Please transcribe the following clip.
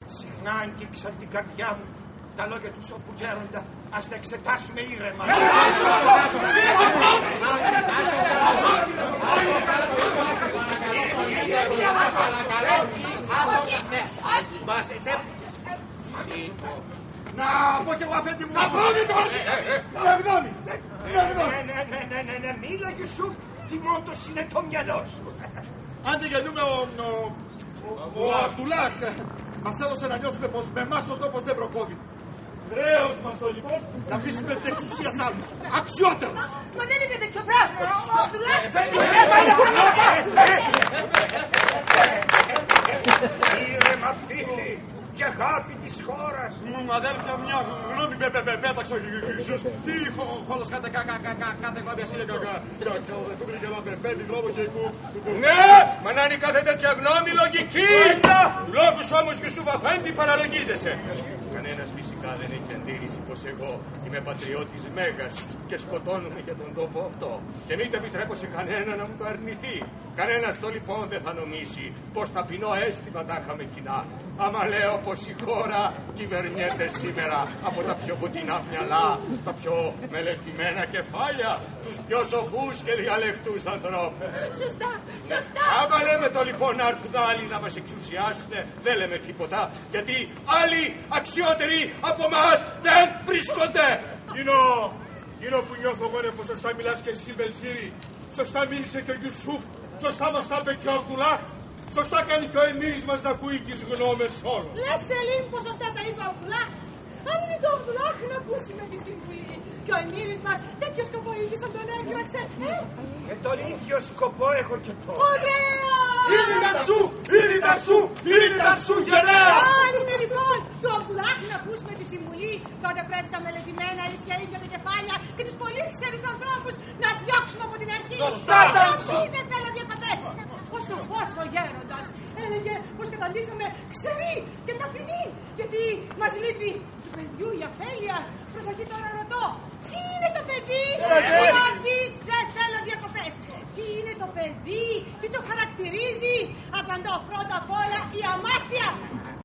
Συχνά αγγίξαν την καρδιά μου τα λόγια του σοφού γέροντα. Ας τα εξετάσουμε ήρεμα. Να πω κι εγώ αφέντη μου. Σαφρόνι τώρα! Ναι, μίλα Ιουσούφ, τι μόντος είναι το μυαλό σου. Άντε γεννούμε ο Αβδουλάχ. Μας έδωσε να νιώσουμε πως με εμάς ο τόπος δεν προκόβει. Χρέος μας το λοιπόν να αφήσουμε την εξουσία σ' άλλους. Αξιότερους. Μα δεν είναι τέτοιο πράγμα. Ο Αβδουλάχ. Ήρεμα φίλοι και αγάπη της χώρας. Αδέρφια μια γνώμη πέταξα. Τι χώρος κάθε γνώμη ας είναι Ναι, μα να είναι κάθε τέτοια γνώμη λογική. Του λόγους όμως Ιουσούφ Αφέντη παραλογίζεσαι. Κανένας φυσικά δεν έχει αντίρρηση πως εγώ είμαι πατριώτης Μέγας και σκοτώνουμε για τον τόπο αυτό. Και μην το επιτρέπω σε κανένα να μου το αρνηθεί. Κανένας το λοιπόν δεν θα νομίσει πως ταπεινό αίσθημα τα είχαμε κοινά. Άμα λέω πως η χώρα κυβερνιέται σήμερα από τα πιο κοντινά μυαλά, τα πιο μελετημένα κεφάλια, τους πιο σοφούς και διαλεκτούς ανθρώπους. Σωστά, σωστά. Άμα λέμε το λοιπόν να έρθουν άλλοι να μας εξουσιάσουν, δεν λέμε τίποτα, γιατί άλλοι αξιότεροι από εμάς δεν βρίσκονται. Γίνω που νιώθω εγώ είναι πως σωστά μιλάς και εσύ Βεζίρι. Σωστά μίλησε και ο Ιουσούφ. Σωστά μας τα είπε και ο Αβδουλάχ. Σωστά κάνει και ο Εμμύρης μας να ακούει τις γνώμες όλων. Λες Σελίμ πως σωστά τα είπε ο Αβδουλάχ. Αν είναι το Αβδουλάχ να ακούσει με τη συμβουλή. Και ο Εμμύρης μας τέτοιο σκοπό είχε σαν τον έγκλαξε. Και τον ίδιο σκοπό έχω και τώρα. Ωραία! Είναι τα σου γενναία! Αν είναι λοιπόν το Αβδουλάχ να ακούσει με τη συμβουλή, τότε πρέπει τα μελετημένα ίσια τα κεφάλια και τους πολύ ξένους ανθρώπους να διώξουμε από την αρχή. Σωστά! Δεν θέλω διακοπές. Ο γέροντας έλεγε πως καταντήσαμε ξεροί και ταπεινοί, γιατί μας λείπει του παιδιού η αφέλεια. Προσοχή τώρα ρωτώ, τι είναι το παιδί?